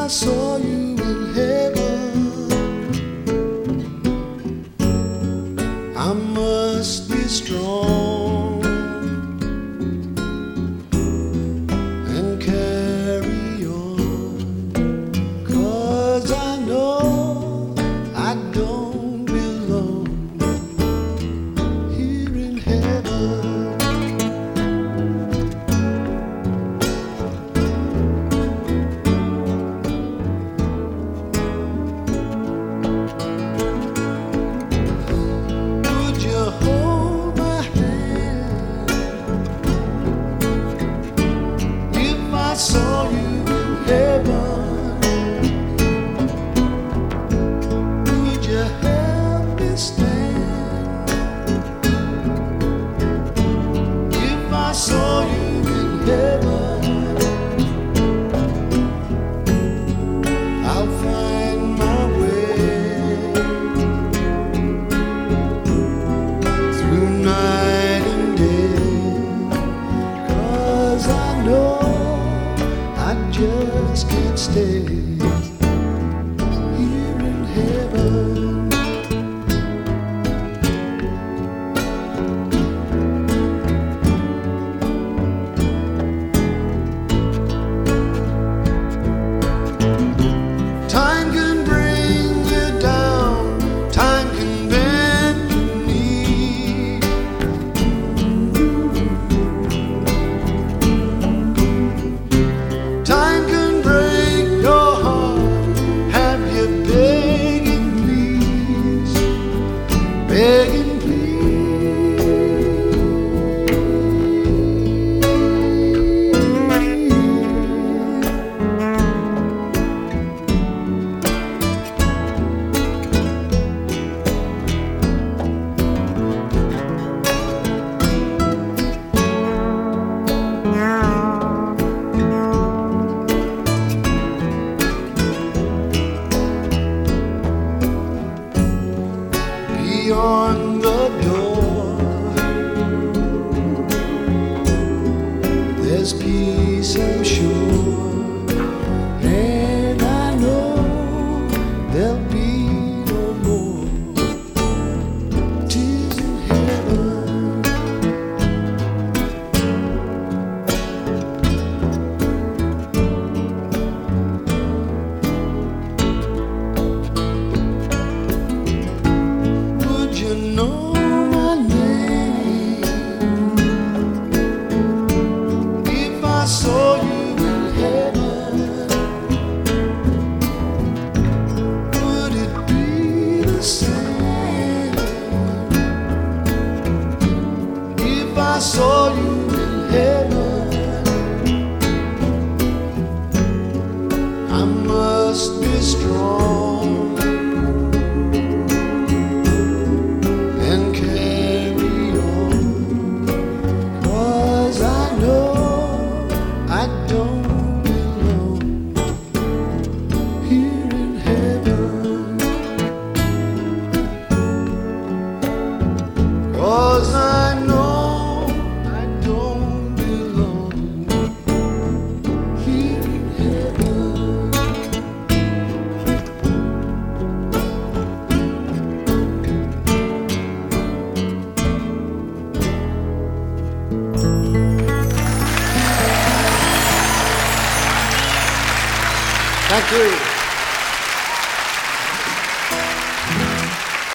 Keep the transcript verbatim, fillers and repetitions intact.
I saw you in heaven, I must be strong and carry on, 'cause I know I don't belong here in heaven. I saw you in heaven, would you help me stand? If I saw you in heaven, I'll find my way through night and day, 'cause I know I just can't stay here in heaven. Time can bring you down, time can bend your knee. Time can break your heart, have you begging please, begging please. Beyond the door, there's peace, I'm sure, and I know there'll be no more tears in heaven. You know my name if I saw you in heaven, would it be the same? If I saw you in heaven, I must be strong and carry on, 'cause I know I don't belong here in heaven, 'cause I know I don't belong here in heaven. Thank you.